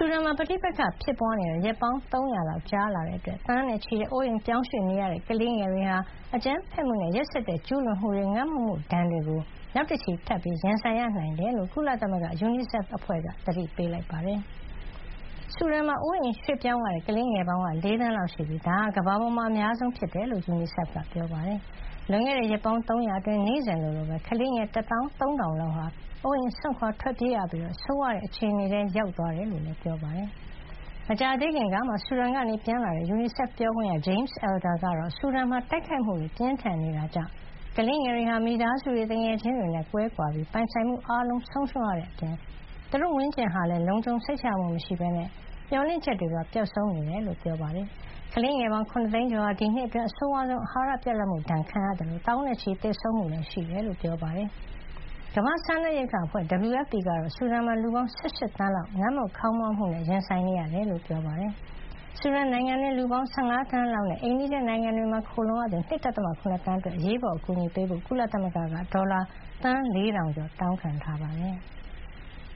ူဒန်မှာပဋိပက္ခဖြစ်ပွါးနေတာရက်ပေါင်း300လောက်ကြာလာတဲ့အတွက်သန်းနဲ့ချီတဲ့အိုးအိမ်ပြောင်းရွှေ့နေရတဲ့ကလေးငယ်တွေဟာအကြမ်းဖက်မှုနဲ့ရက်စက်တဲ့ကျူးလွန်မှုတွေငတ်မွတ်မှုဒဏ်တွေကိုနောက်တစ်ချီထပ်ပြီးရင်ဆိုင်ရနိုင်တယ်လို့ကုလသမဂ္ဂ UNICEF အဖွဲ့ကသတိပေးလိုက်ပါတယ်။ဆူဒန်မှာအိုးအိမ်ရွှေ့ပြောင်းရတဲ့ကလေးငယ်ပေါင်းက4 သန်းလောက်ရှိပြီးဒါဟာကမ္ဘာပေါ်မှာအများဆုံးဖြစ်တယ်လို့ UNICEF ကပြောပါတယ်။လွန်ခဲ့တဲ့ရက်ပေါင်း300အတွင်းနေ့စဉ်လိုလိုပဲကလေးငယ်13000လောက်ဟာအိုးအိမ်စွန့်ခွါထွက်ပြေးရပြီးဆိုးဝါးတဲ့အခြေအနေထဲရောက်သွားတယ်လို့လည်းပြောပါတယ်။မကြာသေးခင်ကမှဆူဒန်ကနေပြန်လာတဲ့ UNICEF ပြောခွင့်ရ James Elder ကတော့ဆူဒန်မှာတိုက်ခိုက်မှုတွေပြင်းထန်နေတာကြောင့်ကလေးငယ်တွေဟာမိသားစုတွေတငယ်ချင်းတွေနဲ့ကွဲကွာပြီးပိုင်ဆိုင်မှုအားလုံးဆုံးရှုံးရတဲ့အပြင်သူတို့ဝန်းကျင်ဟာလည်းလုံခြုံစိတ်ချမှုမရှိဘဲနဲ့မျှော်လင့်ချက်တွေပါပျောက်ဆုံးနေတယ်လို့ပြောပါတယ်။ကလေးငယ်ပေါင်း9 သိန်းကျော်ဟာဒီနှစ်အတွင်းအဆိုးဝါးဆုံးအာဟာရပြတ်လတ်မှုဒဏ်ခံရတယ်လို့သောင်းနဲ့ချီသေဆုံးမှုလည်းရှိတယ်လို့ပြောပါတယ်။ကမ္ဘာ့စားနပ်ရိက္ခာအဖွဲ့ WFP ကတော့ဆူဒန်မှာလူပေါင်း18 သန်းလောက်ငတ်မွတ်ခေါင်းပါးမှုနဲ့ရင်ဆိုင်နေရတယ်လို့ပြောပါတယ်။ဆူဒန်နိုင်ငံတွင်းလူပေါင်း15 သန်းလောက်နဲ့အိမ်နီးချင်းနိုင်ငံတွေမှာခိုလှုံရသူ 2.7 သန်းအတွက်အရေးပေါ်အကူအညီပေးဖို့ကုလသမဂ္ဂကဒေါ်လာသန်း4,000ကျော်တောင်းခံထားပါတယ်။